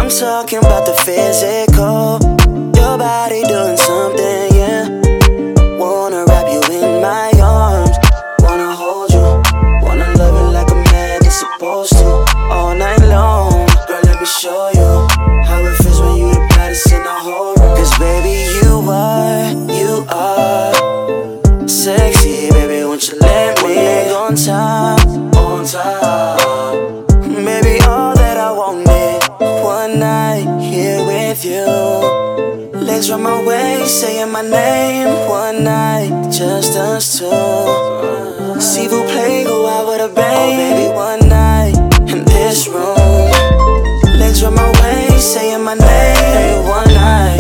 I'm talking about the physical. Your body doing something, yeah. Wanna wrap you in my arms, wanna hold you, wanna love you like a man is supposed to. All night long, girl, let me show you how it feels when you the baddest in the whole room. Cause baby, you are sexy, baby, won't you let me on top, on top. Baby, all that I wanted, one night here with you. Legs round my waist, saying my name, one night, just us two. Si vous play, go out with a bang. Oh baby, one night in this room. Legs round my waist, saying my name, one night.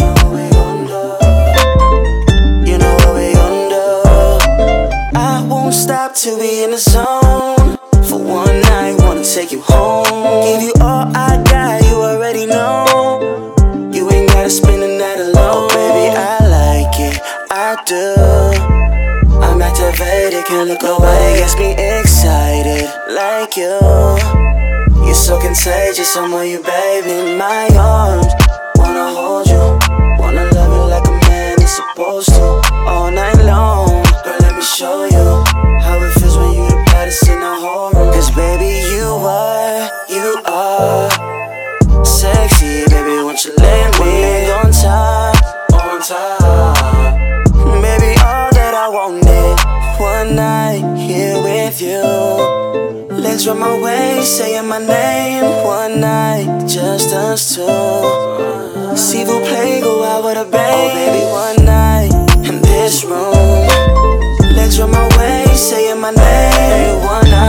You know what we under. I won't stop till we in the zone. For one night, wanna take you home. Give you all I got, you already know. You ain't gotta spend the night alone. Oh baby, I like it, I do. I'm activated, can't look away. Gets me excited, like you. You're so contagious, I'm on you, baby. In my arms, wanna hold you, wanna love you like a man is supposed to. All night long, girl, let me show you how it feels when you the baddest in the whole room. Cause baby, you are sexy, baby, won't you let me on top, on top. Baby, all that I wanted, one night here with you. Legs round my waist, saying my name, one night, just us two. Si vous play, go out with a bang. Oh baby, one night in this room. Legs round my waist, saying my name, one night.